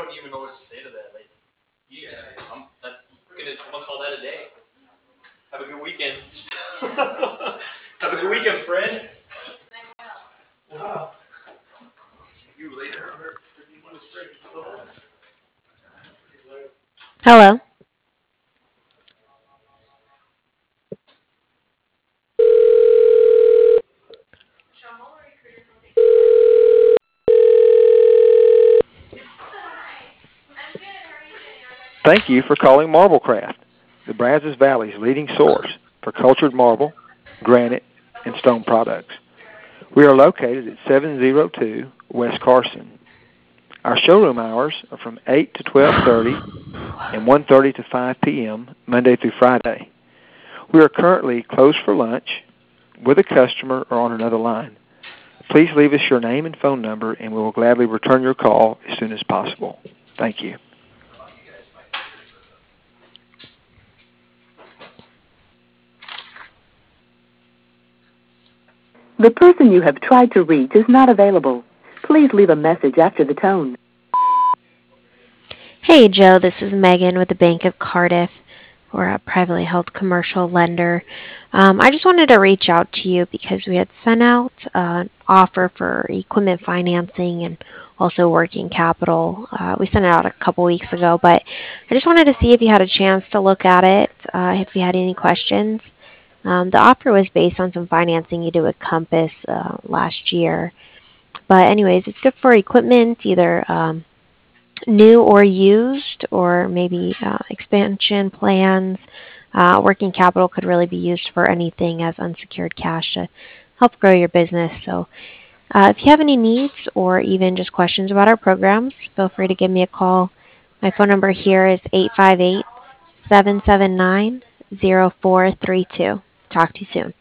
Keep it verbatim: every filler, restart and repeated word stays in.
don't even know what to say to that. Like, you, I'm, that's gonna, I'm gonna call that a day. Have a good weekend. Have a good weekend, friend. Wow. See you later. Hello. Thank you for calling Marblecraft, the Brazos Valley's leading source for cultured marble, granite, and stone products. We are located at seven oh two West Carson. Our showroom hours are from eight to twelve thirty and one thirty to five p.m. Monday through Friday. We are currently closed for lunch with a customer or on another line. Please leave us your name and phone number, and we will gladly return your call as soon as possible. Thank you. The person you have tried to reach is not available. Please leave a message after the tone. Hey, Joe. This is Megan with the Bank of Cardiff. We're a privately held commercial lender. Um, I just wanted to reach out to you because we had sent out uh, an offer for equipment financing and also working capital. Uh, we sent it out a couple weeks ago, but I just wanted to see if you had a chance to look at it, uh, if you had any questions. Um, the offer was based on some financing you did with Compass uh, last year. But anyways, it's good for equipment, either um, new or used, or maybe uh, expansion plans. Uh, working capital could really be used for anything as unsecured cash to help grow your business. So uh, if you have any needs or even just questions about our programs, feel free to give me a call. My phone number here is eight five eight, seven seven nine, zero four three two. Talk to you soon.